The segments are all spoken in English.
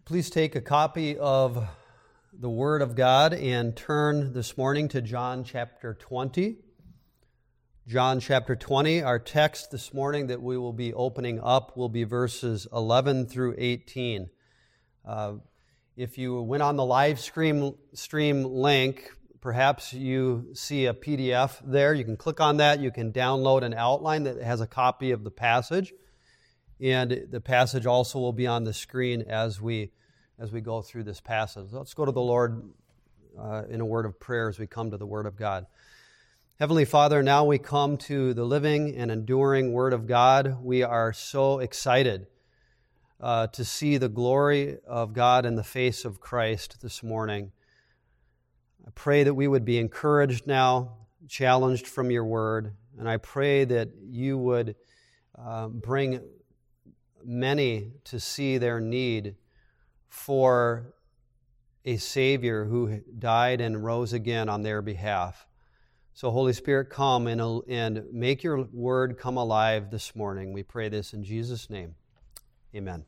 Please take a copy of the Word of God and turn this morning to John chapter 20. John chapter 20, our text this morning that we will be opening up will be verses 11 through 18. If you went on the live stream link, perhaps you see a PDF there. You can click on that. You can download an outline that has a copy of the passage. And the passage also will be on the screen as we go through this passage. Let's go to the Lord in a word of prayer as we come to the Word of God. Heavenly Father, now we come to the living and enduring Word of God. We are so excited to see the glory of God in the face of Christ this morning. I pray that we would be encouraged now, challenged from your Word, and I pray that you would bring many to see their need for a Savior who died and rose again on their behalf. So Holy Spirit, come and make your word come alive this morning. We pray this in Jesus' name. Amen.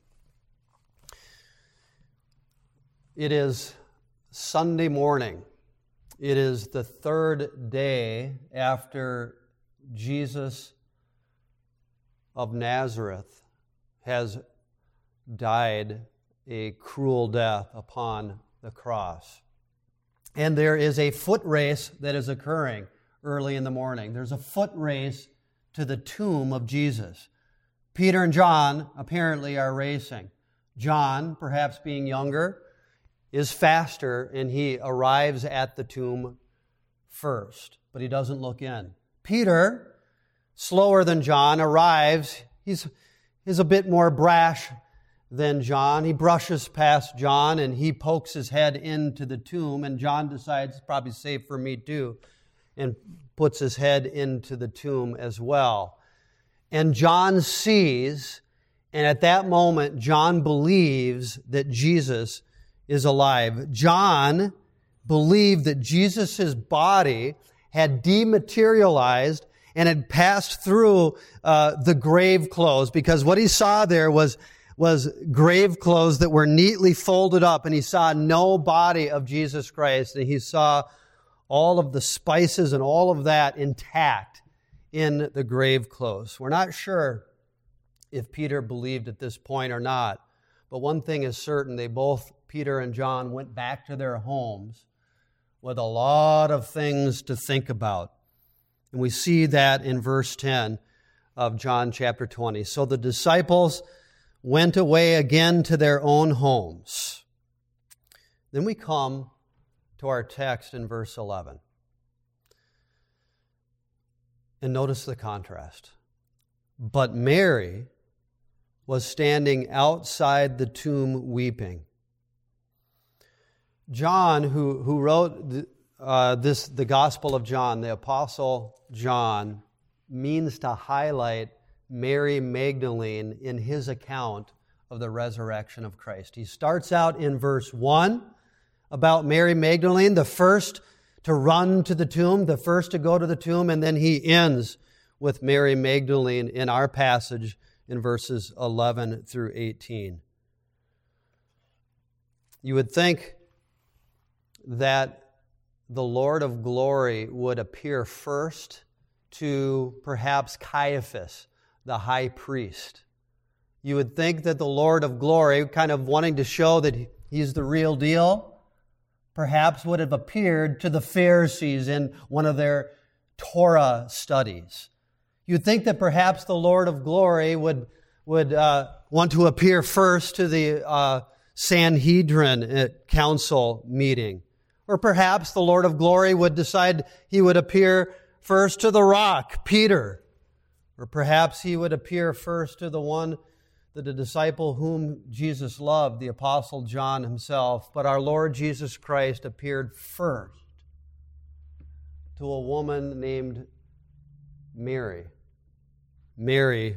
It is Sunday morning. It is the third day after Jesus of Nazareth has died a cruel death upon the cross. And there is a foot race that is occurring early in the morning. There's a foot race to the tomb of Jesus. Peter and John apparently are racing. John, perhaps being younger, is faster and he arrives at the tomb first, but he doesn't look in. Peter, slower than John, arrives. He's a bit more brash than John. He brushes past John and he pokes his head into the tomb, and John decides it's probably safe for me too, and puts his head into the tomb as well. And John sees, and at that moment, John believes that Jesus is alive. John believed that Jesus' body had dematerialized and had passed through the grave clothes, because what he saw there was grave clothes that were neatly folded up, and he saw no body of Jesus Christ, and he saw all of the spices and all of that intact in the grave clothes. We're not sure if Peter believed at this point or not, but one thing is certain: Peter and John, went back to their homes with a lot of things to think about. And we see that in verse 10 of John chapter 20. So the disciples went away again to their own homes. Then we come to our text in verse 11. And notice the contrast. But Mary was standing outside the tomb weeping. John, who wrote the Gospel of John, the Apostle John, means to highlight Mary Magdalene in his account of the resurrection of Christ. He starts out in verse 1 about Mary Magdalene, the first to run to the tomb, the first to go to the tomb, and then he ends with Mary Magdalene in our passage in verses 11 through 18. You would think that the Lord of glory would appear first to perhaps Caiaphas, the high priest. You would think that the Lord of glory, kind of wanting to show that he's the real deal, perhaps would have appeared to the Pharisees in one of their Torah studies. You'd think that perhaps the Lord of glory would want to appear first to the Sanhedrin council meeting. Or perhaps the Lord of glory would decide he would appear first to the rock, Peter. Or perhaps he would appear first to the disciple whom Jesus loved, the Apostle John himself. But our Lord Jesus Christ appeared first to a woman named Mary, Mary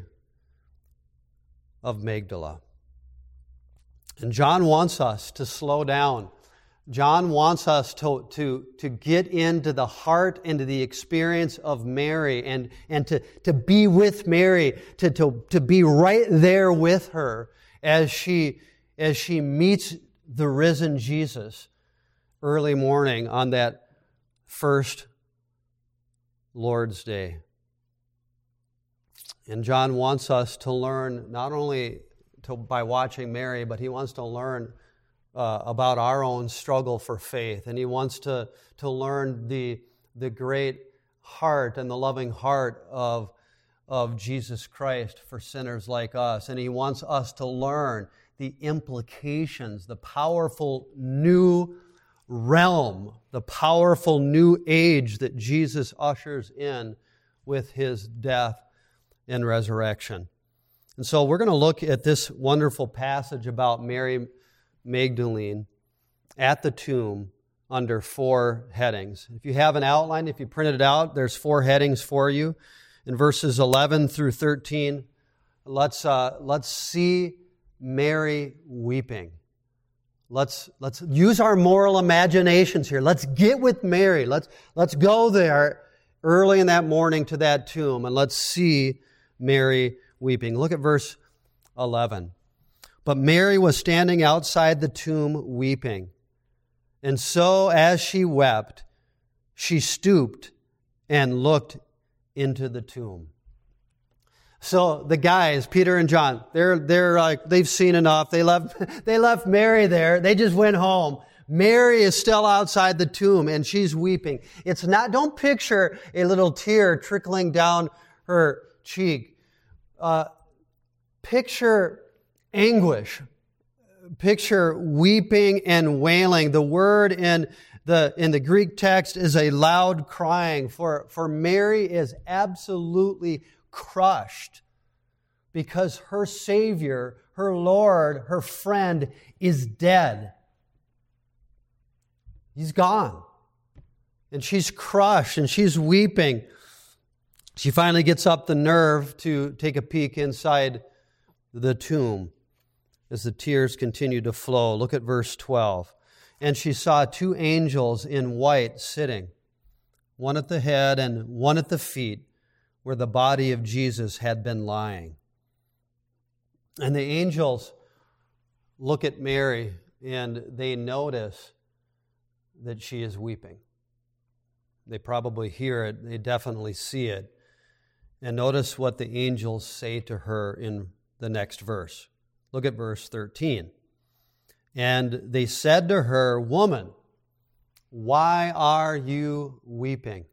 of Magdala. And John wants us to slow down. John wants us to get into the heart, into the experience of Mary, and to be with Mary, to be right there with her as she as she meets the risen Jesus early morning on that first Lord's Day. And John wants us to learn not only by watching Mary, but he wants to learn about our own struggle for faith. And he wants to learn the great heart and the loving heart of Jesus Christ for sinners like us. And he wants us to learn the implications, the powerful new realm, the powerful new age that Jesus ushers in with his death and resurrection. And so we're going to look at this wonderful passage about Mary Magdalene at the tomb under 4 headings. If you have an outline, if you printed it out, there's 4 headings for you. In verses 11 through 13, let's see Mary weeping. Let's use our moral imaginations here. Let's get with Mary. Let's go there early in that morning to that tomb, and let's see Mary weeping. Look at verse 11. But Mary was standing outside the tomb weeping. And so as she wept, she stooped and looked into the tomb. So the guys, Peter and John, they're like, they've seen enough. They left Mary there. They just went home. Mary is still outside the tomb and she's weeping. Don't picture a little tear trickling down her cheek. Picture anguish. Picture weeping and wailing. The word in the Greek text is a loud crying, for Mary is absolutely crushed because her Savior, her Lord, her friend is dead. He's gone. And she's crushed and she's weeping. She finally gets up the nerve to take a peek inside the tomb as the tears continue to flow. Look at verse 12. And she saw 2 angels in white sitting, one at the head and one at the feet, where the body of Jesus had been lying. And the angels look at Mary and they notice that she is weeping. They probably hear it. They definitely see it. And notice what the angels say to her in the next verse. Look at verse 13. And they said to her, "Woman, why are you weeping?"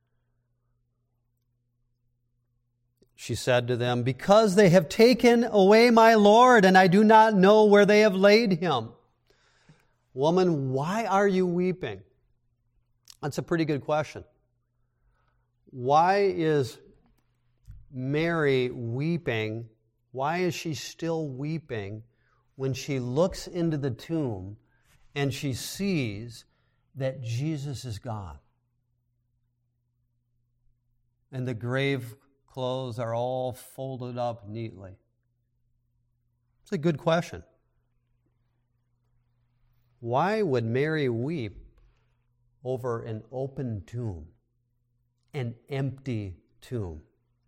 She said to them, "Because they have taken away my Lord, and I do not know where they have laid him." Woman, why are you weeping? That's a pretty good question. Why is Mary weeping? Why is she still weeping when she looks into the tomb and she sees that Jesus is gone? And the grave clothes are all folded up neatly. It's a good question. Why would Mary weep over an open tomb, an empty tomb?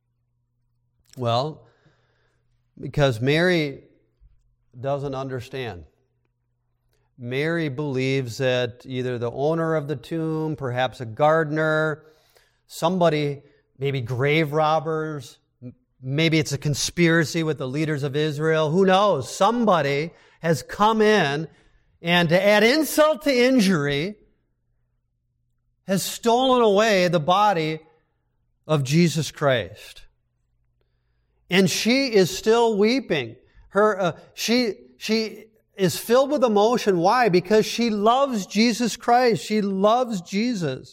Well, because Mary doesn't understand. Mary believes that either the owner of the tomb, perhaps a gardener, somebody, maybe grave robbers, maybe it's a conspiracy with the leaders of Israel, who knows? Somebody has come in and, to add insult to injury, has stolen away the body of Jesus Christ. And she is still weeping. She is filled with emotion. Why? Because she loves Jesus Christ. She loves Jesus.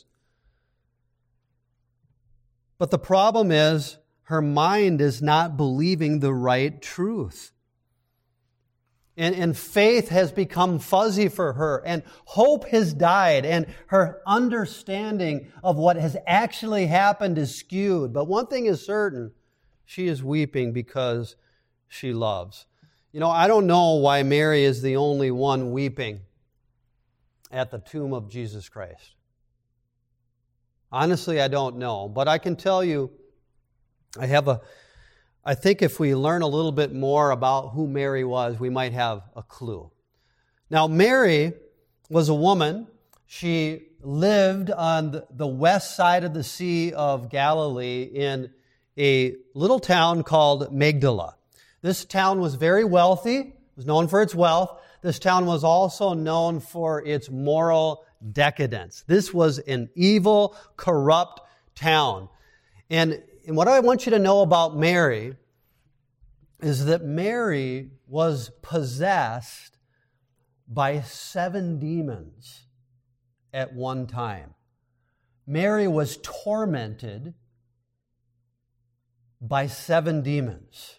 But the problem is, her mind is not believing the right truth. And faith has become fuzzy for her, and hope has died, and her understanding of what has actually happened is skewed. But one thing is certain, she is weeping because she loves. You know, I don't know why Mary is the only one weeping at the tomb of Jesus Christ. Honestly, I don't know. But I can tell you, I have I think if we learn a little bit more about who Mary was, we might have a clue. Now, Mary was a woman. She lived on the west side of the Sea of Galilee in a little town called Magdala. This town was very wealthy. It was known for its wealth. This town was also known for its moral decadence. This was an evil, corrupt town. And what I want you to know about Mary is that Mary was possessed by 7 demons at one time. Mary was tormented by 7 demons.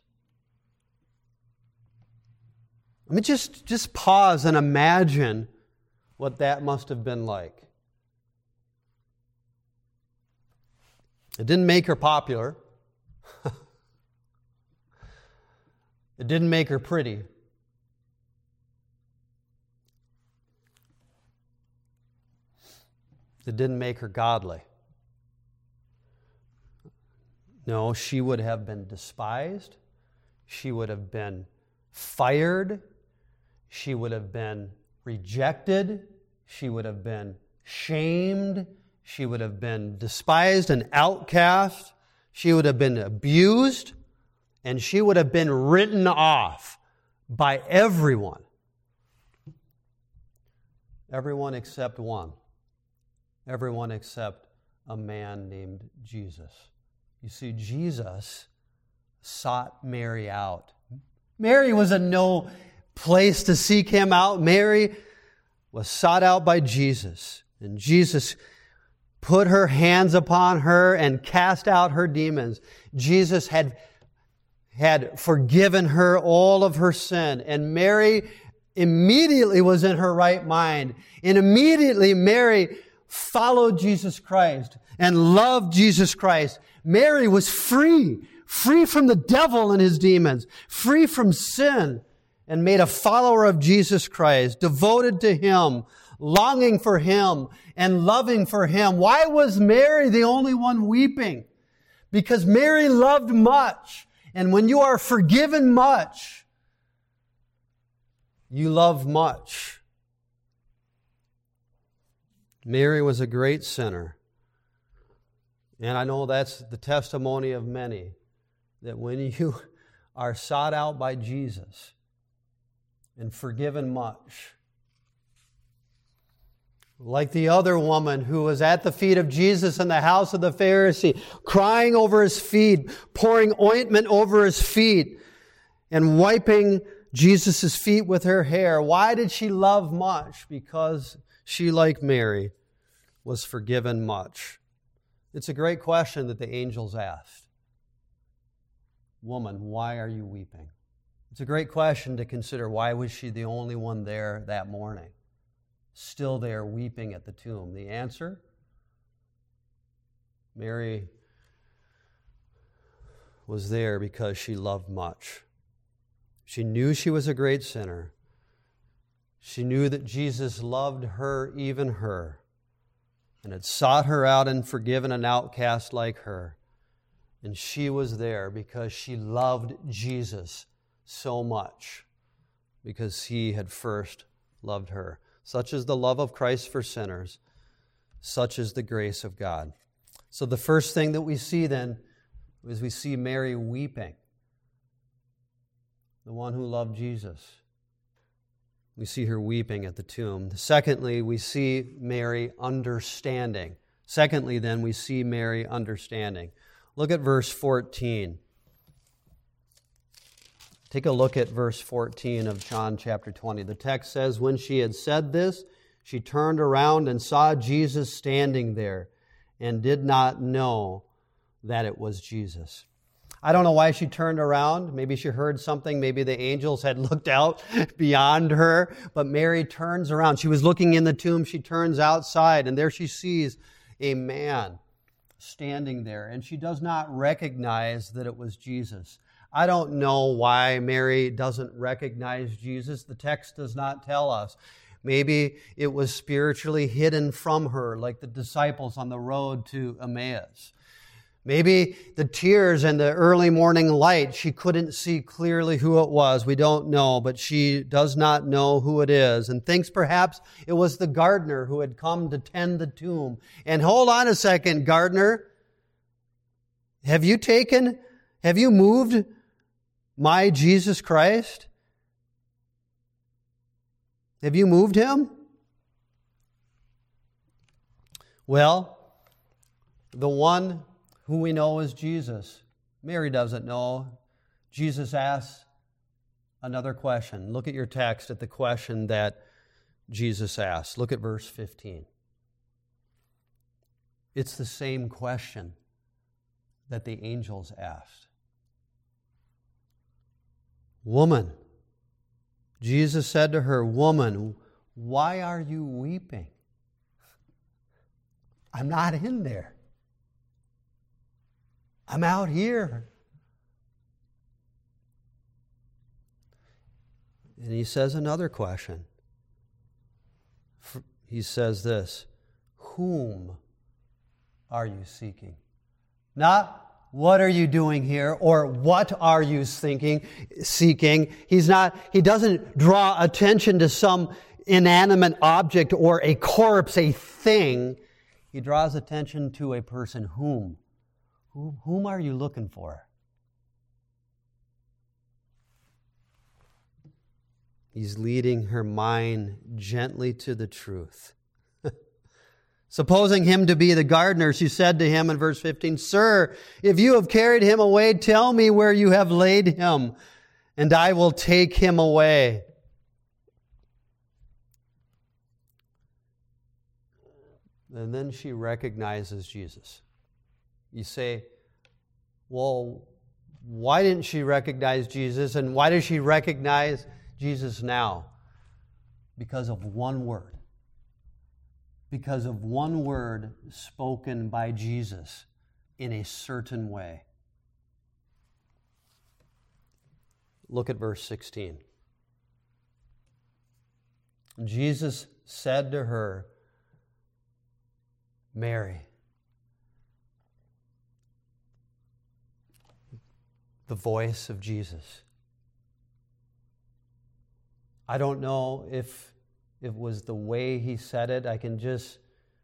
Let me just pause and imagine what that must have been like. It didn't make her popular. It didn't make her pretty. It didn't make her godly. No, she would have been despised. She would have been fired. She would have been rejected. She would have been shamed. She would have been despised and outcast. She would have been abused. And she would have been written off by everyone. Everyone except one. Everyone except a man named Jesus. You see, Jesus sought Mary out. Mary was in no place to seek him out. Mary was sought out by Jesus. And Jesus put her hands upon her and cast out her demons. Jesus had forgiven her all of her sin. And Mary immediately was in her right mind. And immediately Mary followed Jesus Christ and loved Jesus Christ. Mary was free from the devil and his demons, free from sin, and made a follower of Jesus Christ, devoted to him, longing for him, and loving for him. Why was Mary the only one weeping? Because Mary loved much. And when you are forgiven much, you love much. Mary was a great sinner. And I know that's the testimony of many, that when you are sought out by Jesus and forgiven much, like the other woman who was at the feet of Jesus in the house of the Pharisee, crying over his feet, pouring ointment over his feet, and wiping Jesus' feet with her hair. Why did she love much? Because she, like Mary, was forgiven much. It's a great question that the angels asked. Woman, why are you weeping? It's a great question to consider. Why was she the only one there that morning, still there weeping at the tomb? The answer? Mary was there because she loved much. She knew she was a great sinner. She knew that Jesus loved her, even her, and had sought her out and forgiven an outcast like her. And she was there because she loved Jesus so much, because he had first loved her. Such is the love of Christ for sinners. Such is the grace of God. So the first thing that we see then is we see Mary weeping, the one who loved Jesus. We see her weeping at the tomb. Secondly, we see Mary understanding. Secondly, then, we see Mary understanding. Look at verse 14. Take a look at verse 14 of John chapter 20. The text says, "When she had said this, she turned around and saw Jesus standing there and did not know that it was Jesus." I don't know why she turned around. Maybe she heard something. Maybe the angels had looked out beyond her. But Mary turns around. She was looking in the tomb. She turns outside, and there she sees a man standing there. And she does not recognize that it was Jesus. I don't know why Mary doesn't recognize Jesus. The text does not tell us. Maybe it was spiritually hidden from her, like the disciples on the road to Emmaus. Maybe the tears and the early morning light, she couldn't see clearly who it was. We don't know, but she does not know who it is and thinks perhaps it was the gardener who had come to tend the tomb. And hold on a second, gardener. Have you moved my Jesus Christ? Have you moved him? Well, the one who we know is Jesus. Mary doesn't know. Jesus asks another question. Look at your text at the question that Jesus asked. Look at verse 15. It's the same question that the angels asked. Woman, Jesus said to her, Woman, why are you weeping? I'm not in there. I'm out here. And he says another question. He says this, Whom are you seeking? Not what are you doing here or what are you seeking? He doesn't draw attention to some inanimate object or a corpse, a thing. He draws attention to a person. Whom? Whom are you looking for? He's leading her mind gently to the truth. Supposing him to be the gardener, she said to him in verse 15, Sir, if you have carried him away, tell me where you have laid him, and I will take him away. And then she recognizes Jesus. You say, well, why didn't she recognize Jesus? And why does she recognize Jesus now? Because of one word. Because of one word spoken by Jesus in a certain way. Look at verse 16. Jesus said to her, Mary. The voice of Jesus. I don't know if it was the way he said it. I can just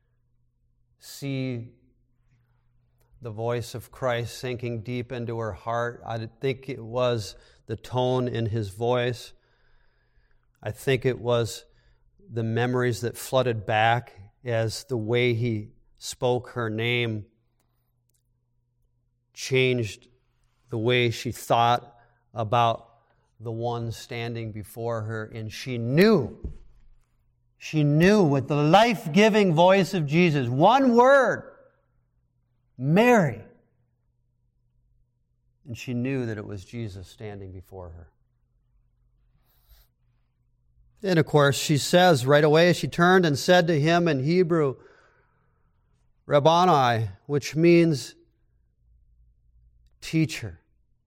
see the voice of Christ sinking deep into her heart. I think it was the tone in his voice. I think it was the memories that flooded back as the way he spoke her name changed the way she thought about the one standing before her. And she knew with the life-giving voice of Jesus, one word, Mary. And she knew that it was Jesus standing before her. And of course, she says right away, she turned and said to him in Hebrew, Rabboni, which means teacher.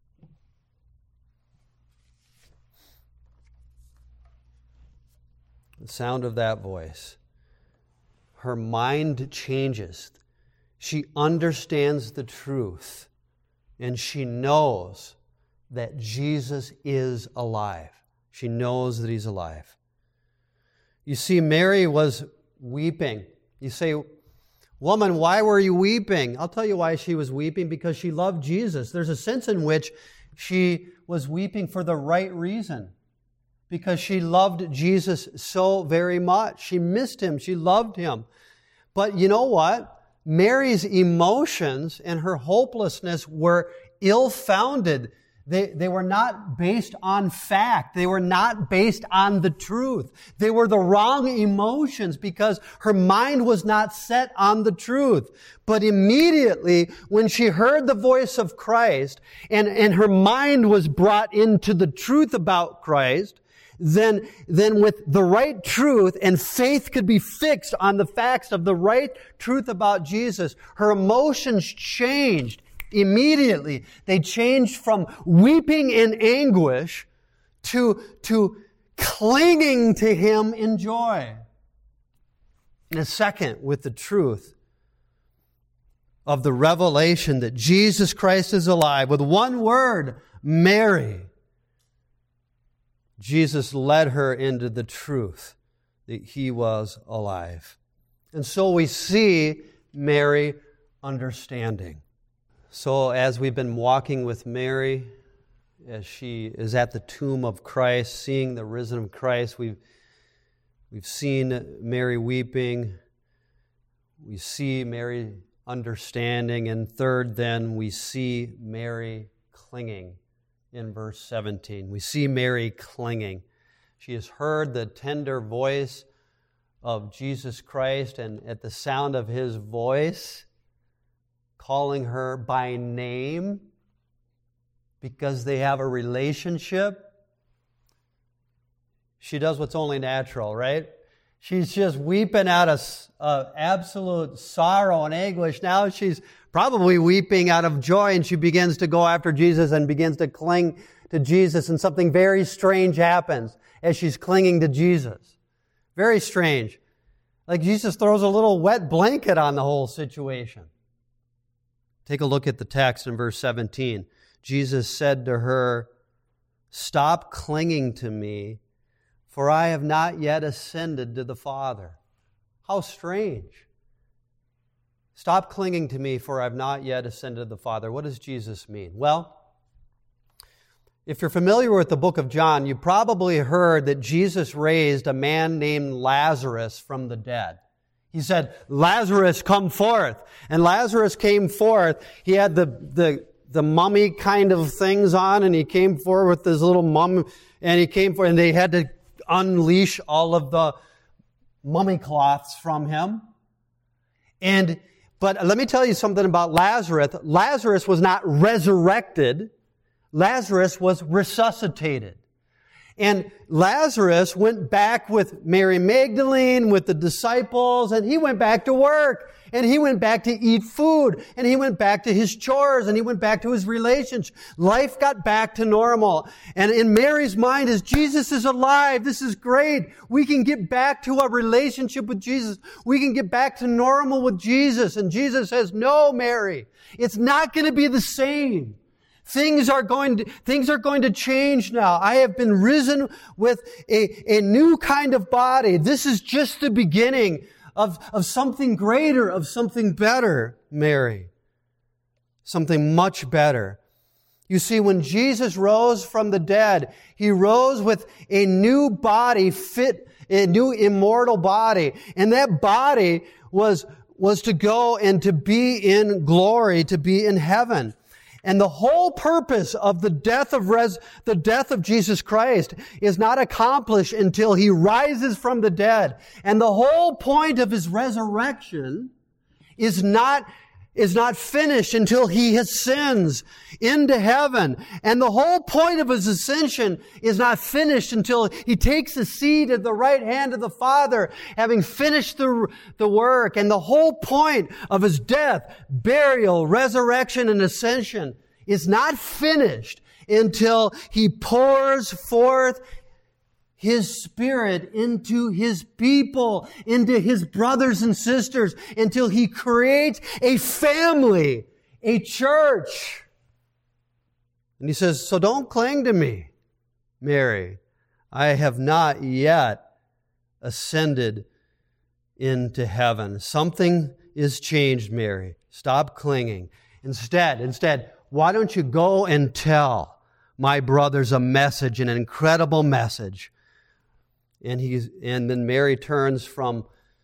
The sound of that voice. Her mind changes. She understands the truth, and she knows that Jesus is alive. She knows that he's alive. You see, Mary was weeping. You say, Woman, why were you weeping? I'll tell you why she was weeping, because she loved Jesus. There's a sense in which she was weeping for the right reason, because she loved Jesus so very much. She missed him. She loved him. But you know what? Mary's emotions and her hopelessness were ill-founded. They were not based on fact. They were not based on the truth. They were the wrong emotions because her mind was not set on the truth. But immediately when she heard the voice of Christ and her mind was brought into the truth about Christ, then with the right truth and faith could be fixed on the facts of the right truth about Jesus, her emotions changed. Immediately, they changed from weeping in anguish to clinging to him in joy. In a second, with the truth of the revelation that Jesus Christ is alive, with one word, Mary, Jesus led her into the truth that He was alive. And so we see Mary understanding. So as we've been walking with Mary, as she is at the tomb of Christ, seeing the risen Christ, we've seen Mary weeping. We see Mary understanding. And third, then, we see Mary clinging in verse 17. We see Mary clinging. She has heard the tender voice of Jesus Christ, and at the sound of His voice, calling her by name because they have a relationship, she does what's only natural, right? She's just weeping out of absolute sorrow and anguish. Now she's probably weeping out of joy, and she begins to go after Jesus and begins to cling to Jesus, and something very strange happens as she's clinging to Jesus. Very strange. Like Jesus throws a little wet blanket on the whole situation. Take a look at the text in verse 17. Jesus said to her, "Stop clinging to me, for I have not yet ascended to the Father." How strange. Stop clinging to me, for I have not yet ascended to the Father. What does Jesus mean? Well, if you're familiar with the book of John, you probably heard that Jesus raised a man named Lazarus from the dead. He said, "Lazarus, come forth." And Lazarus came forth. He had the mummy kind of things on, and he came forward with his little mum, and he came forward, and they had to unleash all of the mummy cloths from him. But let me tell you something about Lazarus. Lazarus was not resurrected. Lazarus was resuscitated. And Lazarus went back with Mary Magdalene, with the disciples, and he went back to work. And he went back to eat food. And he went back to his chores. And he went back to his relations. Life got back to normal. And in Mary's mind is, Jesus is alive. This is great. We can get back to a relationship with Jesus. We can get back to normal with Jesus. And Jesus says, "No, Mary, it's not going to be the same. Things are going to change now. I have been risen with a new kind of body. This is just the beginning of something greater, of something better, Mary. Something much better." You see, when Jesus rose from the dead, He rose with a new body, a new immortal body. And that body was to go and to be in glory, to be in heaven. And the whole purpose of the death of Jesus Christ is not accomplished until He rises from the dead. And the whole point of His resurrection is not finished until He ascends into heaven. And the whole point of His ascension is not finished until He takes a seat at the right hand of the Father, having finished the work. And the whole point of His death, burial, resurrection, and ascension is not finished until He pours forth His Spirit into His people, into His brothers and sisters, until He creates a family, a church. And He says, "So don't cling to me, Mary. I have not yet ascended into heaven. Something is changed, Mary. Stop clinging. Instead, why don't you go and tell my brothers a message, an incredible message?" And then Mary turns from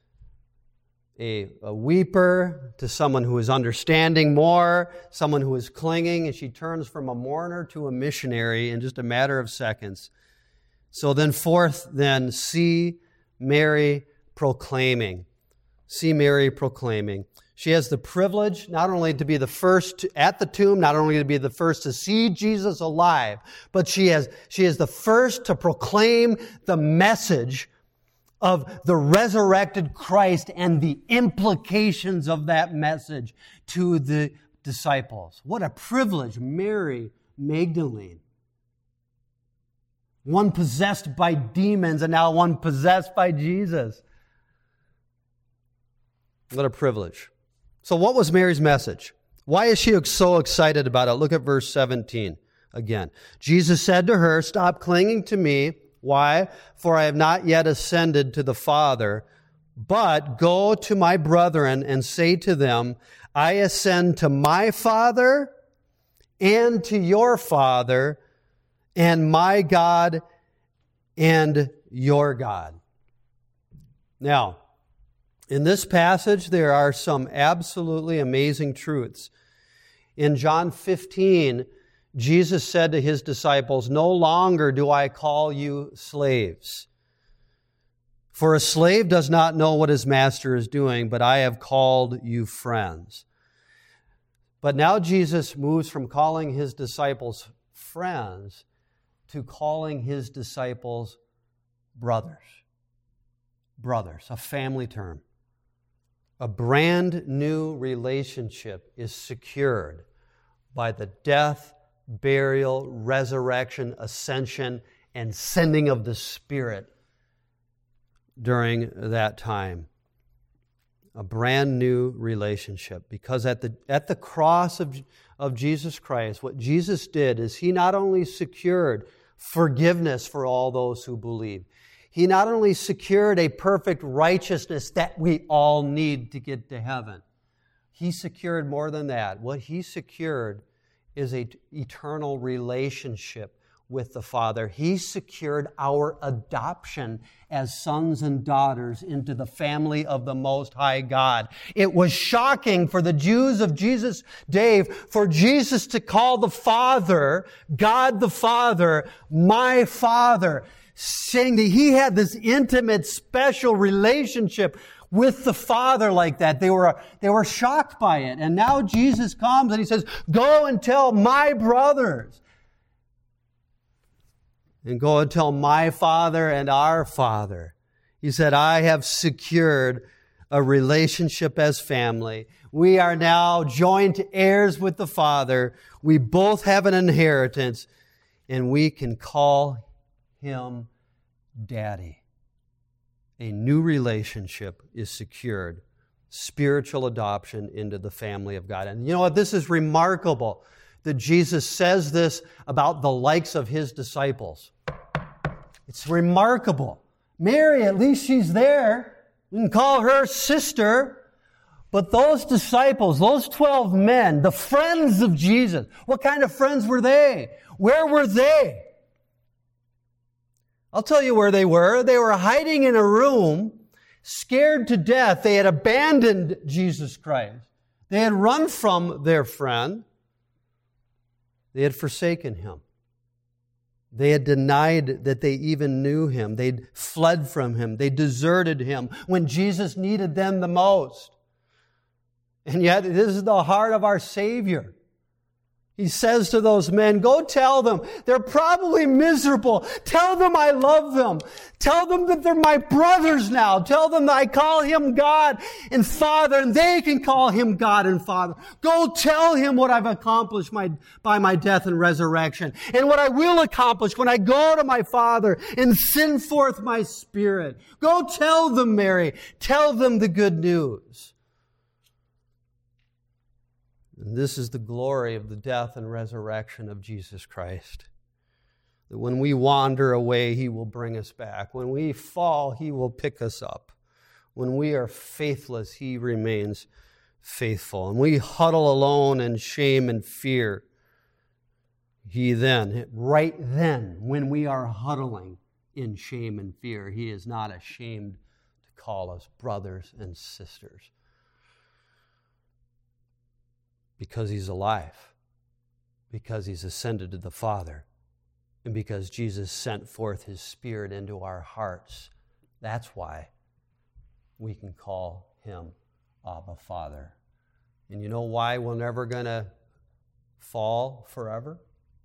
a weeper to someone who is understanding more, someone who is clinging, and she turns from a mourner to a missionary in just a matter of seconds. So then fourth, see Mary proclaiming. See Mary proclaiming. She has the privilege not only to be the first at the tomb, not only to be the first to see Jesus alive, but she is the first to proclaim the message of the resurrected Christ and the implications of that message to the disciples. What a privilege, Mary Magdalene. One possessed by demons and now one possessed by Jesus. What a privilege. So what was Mary's message? Why is she so excited about it? Look at verse 17 again. Jesus said to her, "Stop clinging to me. Why? For I have not yet ascended to the Father, but go to my brethren and say to them, I ascend to my Father and to your Father, and my God and your God." Now, in this passage, there are some absolutely amazing truths. In John 15, Jesus said to his disciples, "No longer do I call you slaves. For a slave does not know what his master is doing, but I have called you friends." But now Jesus moves from calling his disciples friends to calling his disciples brothers. Brothers, a family term. A brand new relationship is secured by the death, burial, resurrection, ascension, and sending of the Spirit during that time. A brand new relationship. Because at the cross of Jesus Christ, what Jesus did is He not only secured forgiveness for all those who believe, He not only secured a perfect righteousness that we all need to get to heaven, He secured more than that. What He secured is an eternal relationship with the Father. He secured our adoption as sons and daughters into the family of the Most High God. It was shocking for the Jews of Jesus' day for Jesus to call the Father, God the Father, my Father, saying that He had this intimate, special relationship with the Father like that. They were shocked by it. And now Jesus comes and He says, "Go and tell my brothers." And go and tell my Father and our Father. He said, "I have secured a relationship as family. We are now joint heirs with the Father. We both have an inheritance, and we can call Him Daddy." A new relationship is secured. Spiritual adoption into the family of God. And you know what? This is remarkable that Jesus says this about the likes of His disciples. It's remarkable. Mary, at least she's there. We can call her sister. But those disciples, those 12 men, the friends of Jesus, what kind of friends were they? Where were they? I'll tell you where they were. They were hiding in a room, scared to death. They had abandoned Jesus Christ. They had run from their friend. They had forsaken Him. They had denied that they even knew Him. They'd fled from Him. They deserted Him when Jesus needed them the most. And yet, this is the heart of our Savior. He says to those men, "Go tell them. They're probably miserable. Tell them I love them. Tell them that they're my brothers now. Tell them that I call Him God and Father, and they can call Him God and Father. Go tell Him what I've accomplished by my death and resurrection, and what I will accomplish when I go to my Father and send forth my Spirit. Go tell them, Mary. Tell them the good news." And this is the glory of the death and resurrection of Jesus Christ. That when we wander away, He will bring us back. When we fall, He will pick us up. When we are faithless, He remains faithful. And we huddle alone in shame and fear. Right then, when we are huddling in shame and fear, He is not ashamed to call us brothers and sisters. Because He's alive, because He's ascended to the Father, and because Jesus sent forth His Spirit into our hearts. That's why we can call Him Abba, Father. And you know why we're never going to fall forever?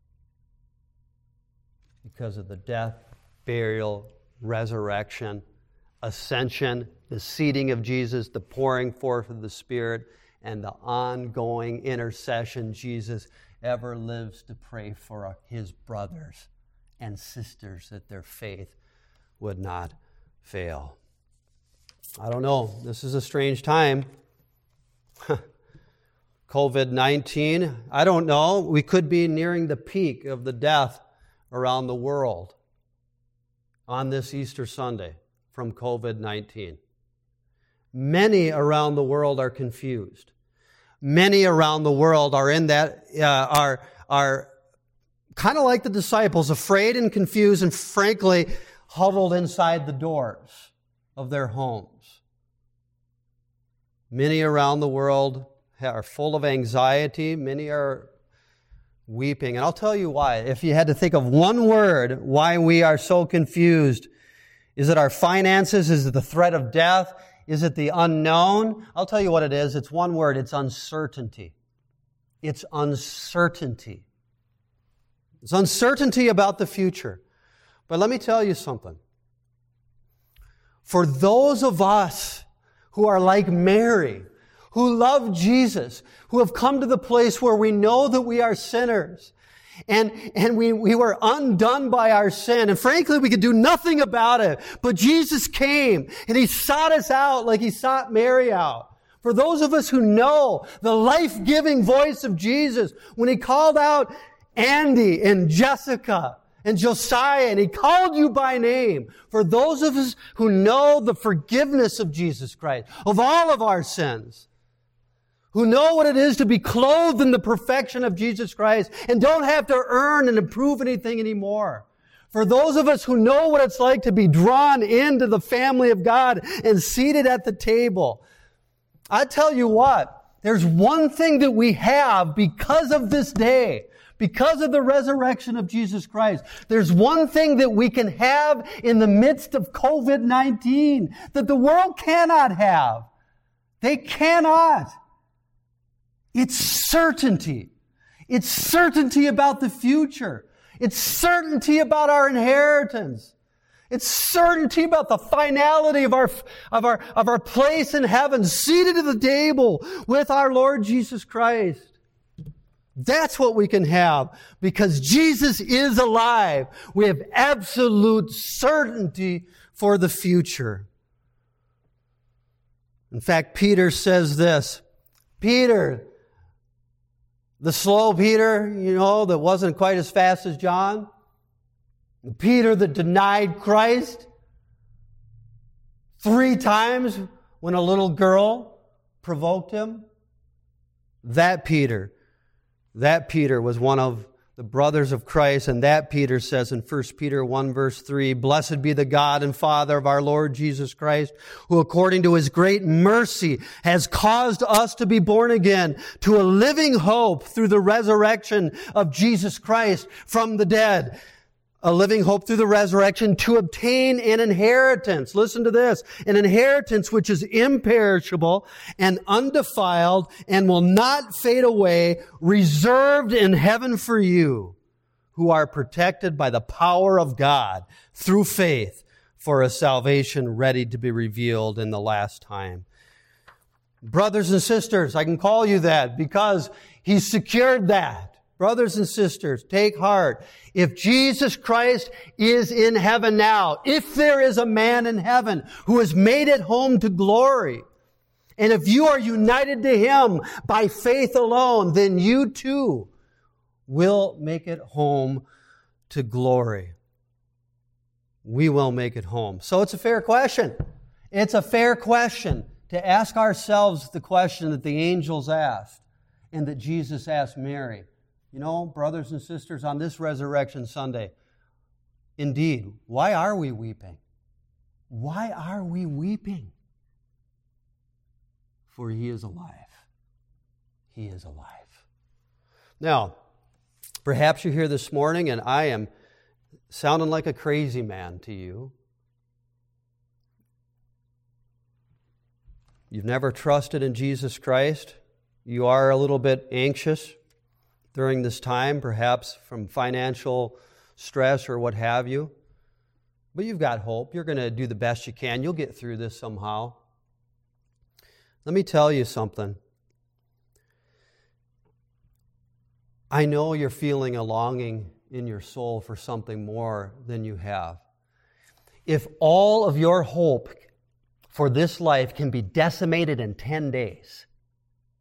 Because of the death, burial, resurrection, ascension, the seating of Jesus, the pouring forth of the Spirit, and the ongoing intercession Jesus ever lives to pray for His brothers and sisters that their faith would not fail. I don't know. This is a strange time. COVID-19, I don't know. We could be nearing the peak of the death around the world on this Easter Sunday from COVID-19. Many around the world are confused. Many around the world are in that, are kind of like the disciples, afraid and confused and frankly huddled inside the doors of their homes. Many around the world are full of anxiety. Many are weeping. And I'll tell you why. If you had to think of one word why we are so confused, is it our finances? Is it the threat of death? Is it the unknown? I'll tell you what it is. It's one word. It's uncertainty. It's uncertainty. It's uncertainty about the future. But let me tell you something. For those of us who are like Mary, who love Jesus, who have come to the place where we know that we are sinners, and we were undone by our sin, and frankly we could do nothing about it, but Jesus came and He sought us out like He sought Mary out. For those of us who know the life-giving voice of Jesus, when He called out Andy and Jessica and Josiah, and He called you by name. For those of us who know the forgiveness of Jesus Christ, of all of our sins, who know what it is to be clothed in the perfection of Jesus Christ and don't have to earn and improve anything anymore. For those of us who know what it's like to be drawn into the family of God and seated at the table, I tell you what, there's one thing that we have because of this day, because of the resurrection of Jesus Christ. There's one thing that we can have in the midst of COVID-19 that the world cannot have. They cannot. It's certainty. It's certainty about the future. It's certainty about our inheritance. It's certainty about the finality of our place in heaven, seated at the table with our Lord Jesus Christ. That's what we can have because Jesus is alive. We have absolute certainty for the future. In fact, Peter says this. Peter, the slow Peter, that wasn't quite as fast as John. Peter that denied Christ 3 times when a little girl provoked him. That Peter was one of the brothers of Christ, and that Peter says in 1 Peter 1 verse 3, "Blessed be the God and Father of our Lord Jesus Christ, who according to His great mercy has caused us to be born again to a living hope through the resurrection of Jesus Christ from the dead." A living hope through the resurrection to obtain an inheritance. Listen to this. An inheritance which is imperishable and undefiled and will not fade away, reserved in heaven for you, who are protected by the power of God through faith for a salvation ready to be revealed in the last time. Brothers and sisters, I can call you that because He's secured that. Brothers and sisters, take heart. If Jesus Christ is in heaven now, if there is a man in heaven who has made it home to glory, and if you are united to Him by faith alone, then you too will make it home to glory. We will make it home. So it's a fair question. It's a fair question to ask ourselves the question that the angels asked and that Jesus asked Mary. Brothers and sisters, on this Resurrection Sunday, indeed, why are we weeping? Why are we weeping? For He is alive. He is alive. Now, perhaps you're here this morning and I am sounding like a crazy man to you. You've never trusted in Jesus Christ. You are a little bit anxious during this time, perhaps from financial stress or what have you. But you've got hope. You're going to do the best you can. You'll get through this somehow. Let me tell you something. I know you're feeling a longing in your soul for something more than you have. If all of your hope for this life can be decimated in 10 days,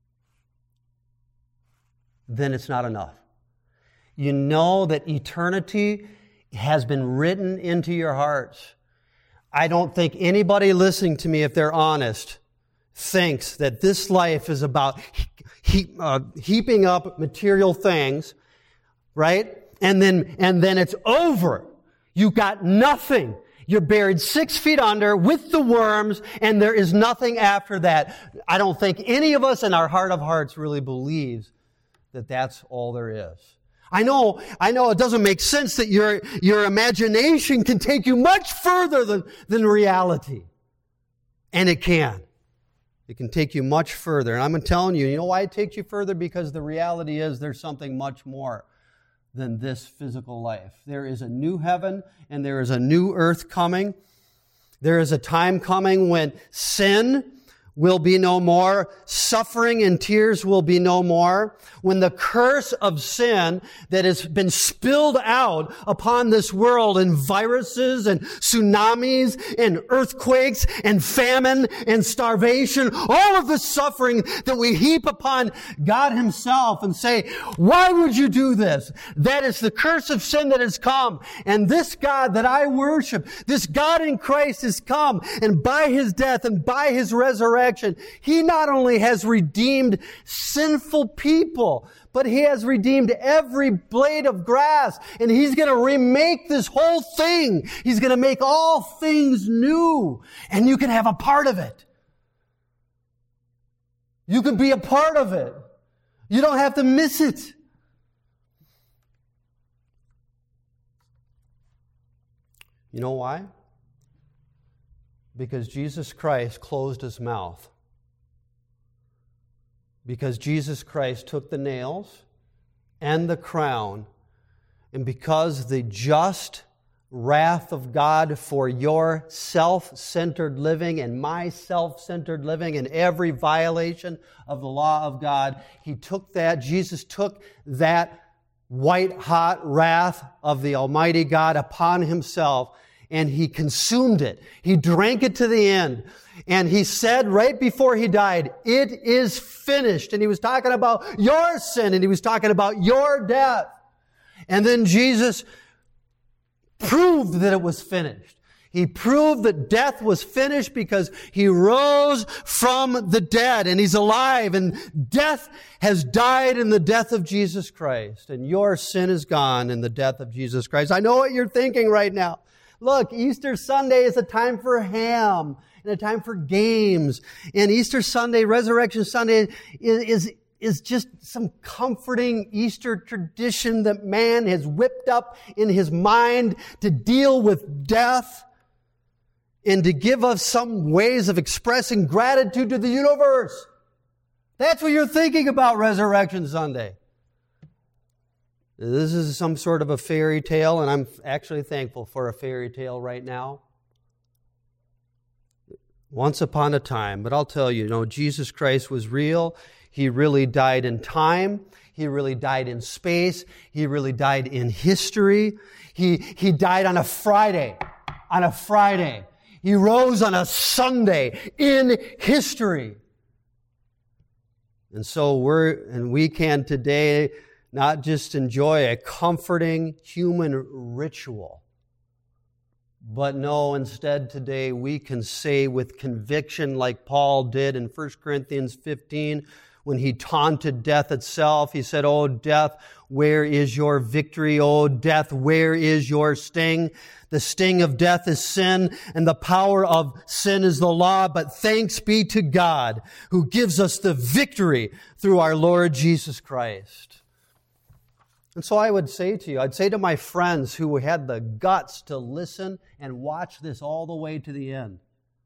then it's not enough. You know that eternity has been written into your hearts. I don't think anybody listening to me, if they're honest, thinks that this life is about heaping up material things, right? And then it's over. You got nothing. You're buried 6 feet under with the worms, and there is nothing after that. I don't think any of us in our heart of hearts really believes that that's all there is. I know it doesn't make sense that your imagination can take you much further than reality. And it can. It can take you much further. And I'm telling you, you know why it takes you further? Because the reality is there's something much more than this physical life. There is a new heaven and there is a new earth coming. There is a time coming when sin will be no more. Suffering and tears will be no more. When the curse of sin that has been spilled out upon this world in viruses and tsunamis and earthquakes and famine and starvation, all of the suffering that we heap upon God Himself and say, why would you do this? That is the curse of sin that has come. And this God that I worship, this God in Christ has come, and by His death and by His resurrection, He not only has redeemed sinful people, but He has redeemed every blade of grass. And He's going to remake this whole thing. He's going to make all things new. And you can have a part of it. You can be a part of it. You don't have to miss it. You know why? Because Jesus Christ closed His mouth. Because Jesus Christ took the nails and the crown, and because the just wrath of God for your self-centered living and my self-centered living and every violation of the law of God, Jesus took that white-hot wrath of the Almighty God upon Himself, and He consumed it. He drank it to the end. And He said right before He died, it is finished. And He was talking about your sin, and He was talking about your death. And then Jesus proved that it was finished. He proved that death was finished because He rose from the dead, and He's alive, and death has died in the death of Jesus Christ. And your sin is gone in the death of Jesus Christ. I know what you're thinking right now. Look, Easter Sunday is a time for ham and a time for games. And Easter Sunday, Resurrection Sunday, is just some comforting Easter tradition that man has whipped up in his mind to deal with death and to give us some ways of expressing gratitude to the universe. That's what you're thinking about Resurrection Sunday. This is some sort of a fairy tale, and I'm actually thankful for a fairy tale right now. Once upon a time, but I'll tell you, Jesus Christ was real. He really died in time. He really died in space. He really died in history. He died on a Friday. On a Friday. He rose on a Sunday in history. And so we can today not just enjoy a comforting human ritual, but no, instead today we can say with conviction like Paul did in 1 Corinthians 15 when he taunted death itself. He said, "O death, where is your victory? O death, where is your sting? The sting of death is sin, and the power of sin is the law. But thanks be to God who gives us the victory through our Lord Jesus Christ." And so I would say to you, I'd say to my friends who had the guts to listen and watch this all the way to the end.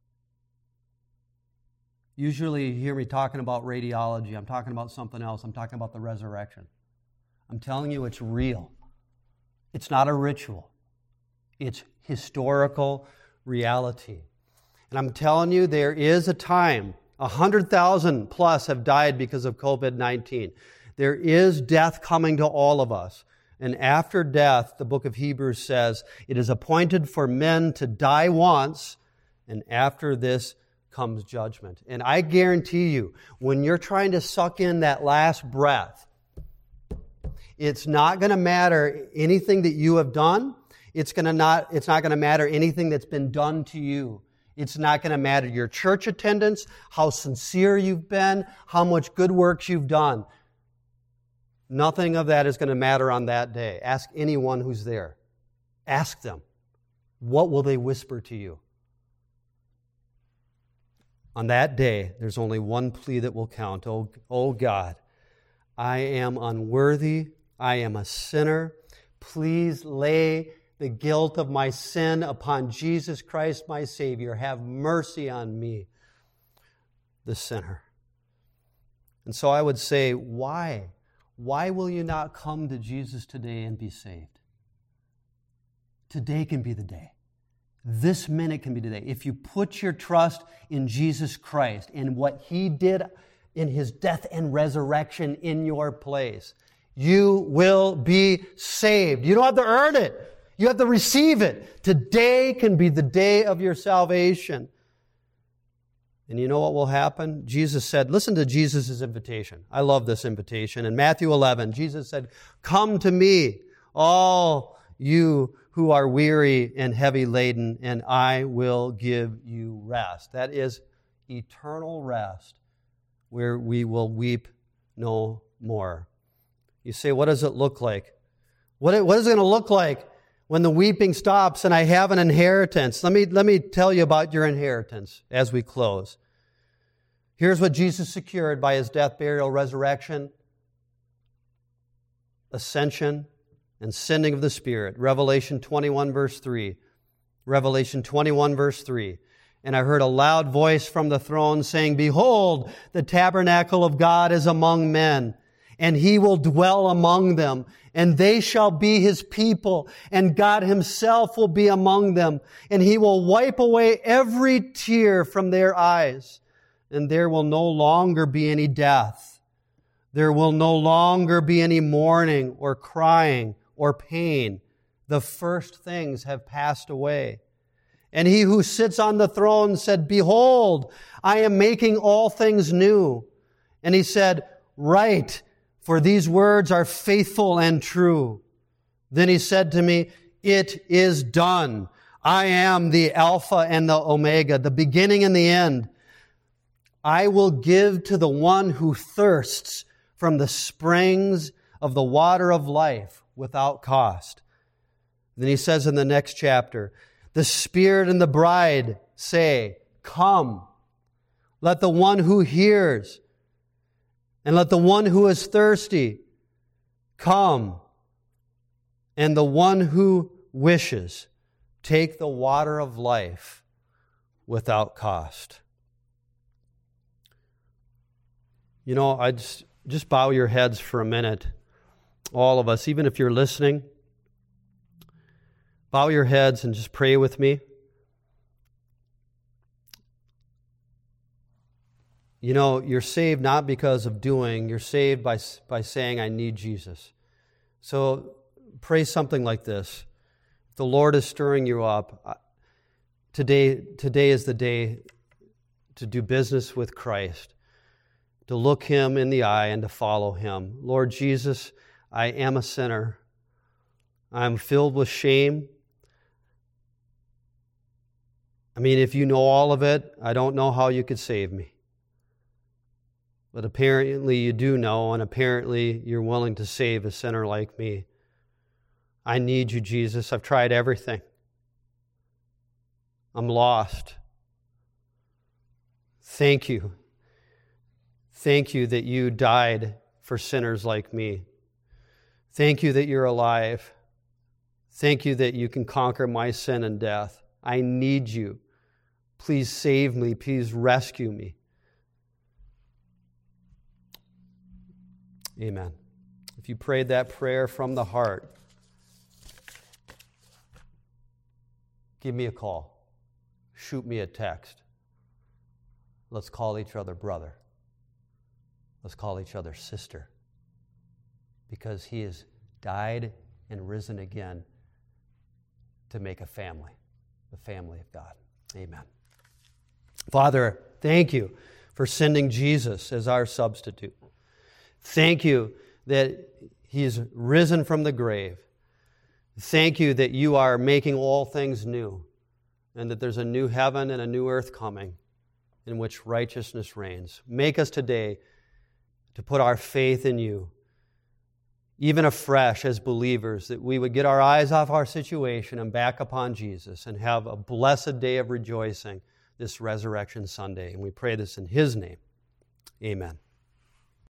Usually you hear me talking about radiology. I'm talking about something else. I'm talking about the resurrection. I'm telling you it's real. It's not a ritual. It's historical reality. And I'm telling you there is a time, 100,000 plus have died because of COVID-19. There is death coming to all of us. And after death, the book of Hebrews says, it is appointed for men to die once, and after this comes judgment. And I guarantee you, when you're trying to suck in that last breath, It's not going to matter anything that you have done. It's not going to matter anything that's been done to you. It's not going to matter your church attendance, how sincere you've been, how much good works you've done. Nothing of that is going to matter on that day. Ask anyone who's there. Ask them. What will they whisper to you? On that day, there's only one plea that will count. Oh God, I am unworthy. I am a sinner. Please lay the guilt of my sin upon Jesus Christ, my Savior. Have mercy on me, the sinner. And so I would say, why? Why will you not come to Jesus today and be saved? Today can be the day. This minute can be the day. If you put your trust in Jesus Christ and what He did in His death and resurrection in your place, you will be saved. You don't have to earn it. You have to receive it. Today can be the day of your salvation. And you know what will happen? Jesus said, listen to Jesus' invitation. I love this invitation. In Matthew 11, Jesus said, "Come to me, all you who are weary and heavy laden, and I will give you rest." That is eternal rest, where we will weep no more. You say, what does it look like? What is it going to look like when the weeping stops and I have an inheritance? Let me tell you about your inheritance as we close. Here's what Jesus secured by His death, burial, resurrection, ascension, and sending of the Spirit. Revelation 21, verse 3. Revelation 21, verse 3. "And I heard a loud voice from the throne saying, 'Behold, the tabernacle of God is among men, and He will dwell among them, and they shall be His people, and God Himself will be among them, and He will wipe away every tear from their eyes, and there will no longer be any death. There will no longer be any mourning or crying or pain. The first things have passed away.' And He who sits on the throne said, 'Behold, I am making all things new.' And He said, 'Write, for these words are faithful and true.' Then He said to me, 'It is done. I am the Alpha and the Omega, the beginning and the end. I will give to the one who thirsts from the springs of the water of life without cost.' Then He says in the next chapter, 'The Spirit and the bride say, Come. Let the one who hears and let the one who is thirsty come. And the one who wishes, take the water of life without cost.'" You know, I just bow your heads for a minute. All of us, even if you're listening, bow your heads and just pray with me. You know, you're saved not because of doing. You're saved by saying, "I need Jesus." So pray something like this. If the Lord is stirring you up, today is the day to do business with Christ, to look Him in the eye and to follow Him. Lord Jesus, I am a sinner. I'm filled with shame. I mean, if you know all of it, I don't know how you could save me. But apparently you do know, and apparently you're willing to save a sinner like me. I need you, Jesus. I've tried everything. I'm lost. Thank you. Thank you that you died for sinners like me. Thank you that you're alive. Thank you that you can conquer my sin and death. I need you. Please save me. Please rescue me. Amen. If you prayed that prayer from the heart, give me a call. Shoot me a text. Let's call each other brother. Let's call each other sister. Because He has died and risen again to make a family, the family of God. Amen. Father, thank you for sending Jesus as our substitute. Thank you that He's risen from the grave. Thank you that you are making all things new, and that there's a new heaven and a new earth coming in which righteousness reigns. Make us today to put our faith in you, even afresh as believers, that we would get our eyes off our situation and back upon Jesus and have a blessed day of rejoicing this Resurrection Sunday. And we pray this in His name. Amen.